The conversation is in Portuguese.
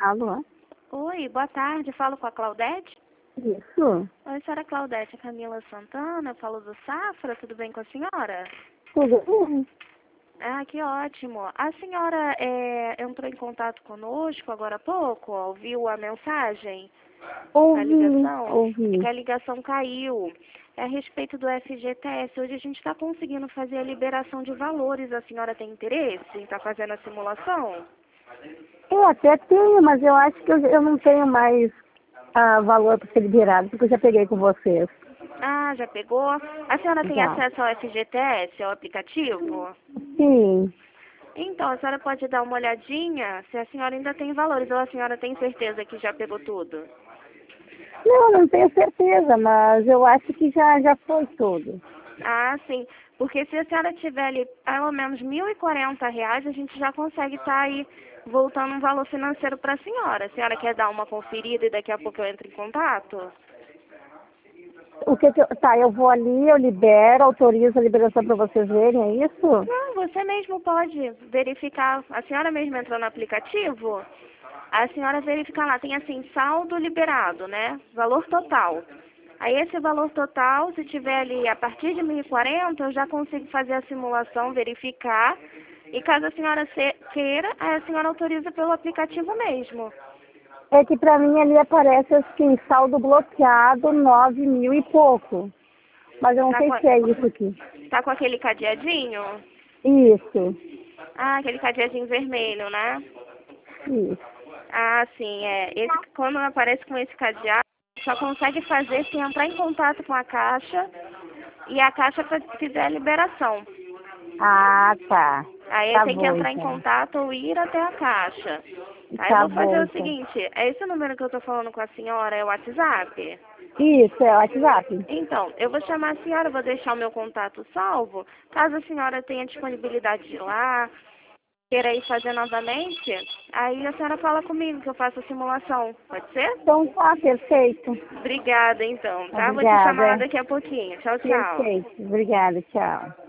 Alô? Oi, boa tarde. Falo com a Claudete? Isso. Oi, senhora Claudete, é Camila Santana, eu falo do Safra, tudo bem com a senhora? Tudo bem? Ah, que ótimo. A senhora entrou em contato conosco agora há pouco, ouviu a mensagem? A ligação? É que Ouvi. a ligação caiu. É a respeito do FGTS. Hoje a gente está conseguindo fazer a liberação de valores. A senhora tem interesse em estar fazendo a simulação? Eu até tenho, mas eu acho que eu não tenho mais valor para ser liberado, porque eu já peguei com vocês. Ah, já pegou? A senhora tem Já. acesso ao FGTS, ao aplicativo? Sim. Então, a senhora pode dar uma olhadinha se a senhora ainda tem valores ou a senhora tem certeza que já pegou tudo? Não tenho certeza, mas eu acho que já foi tudo. Ah, sim. Porque se a senhora tiver ali pelo menos R$ 1.040, a gente já consegue estar aí voltando um valor financeiro para a senhora. A senhora quer dar uma conferida e daqui a pouco eu entro em contato? Tá, eu vou ali, eu libero, autorizo a liberação para vocês verem, é isso? Não, você mesmo pode verificar. A senhora mesmo entrou no aplicativo, a senhora verifica lá, tem assim, saldo liberado, né? Valor total. Aí esse valor total, se tiver ali a partir de 1.040, eu já consigo fazer a simulação, verificar. E caso a senhora queira, aí a senhora autoriza pelo aplicativo mesmo. É que para mim ali aparece assim, saldo bloqueado, 9.000 e pouco. Mas eu não Tá sei com, se é isso aqui. tá com aquele cadeadinho? Isso. Ah, aquele cadeadinho vermelho, né? Isso. Ah, sim, é. Quando aparece com esse cadeado, só consegue fazer se entrar em contato com a Caixa e a Caixa fizer a liberação. Ah, tá. Aí Tá tem que bom, entrar em então. contato ou ir até a Caixa. Aí eu Tá vou fazer bom, o então. seguinte, é esse número que eu tô falando com a senhora, é o WhatsApp? Isso, é o WhatsApp. Então, eu vou chamar a senhora, vou deixar o meu contato salvo. Caso a senhora tenha disponibilidade de ir lá, queira ir fazer novamente, aí a senhora fala comigo que eu faço a simulação. Pode ser? Então tá, perfeito. Obrigada, então, tá? Vou te chamar lá Obrigada. daqui a pouquinho. Tchau, tchau. Perfeito. Obrigada, tchau.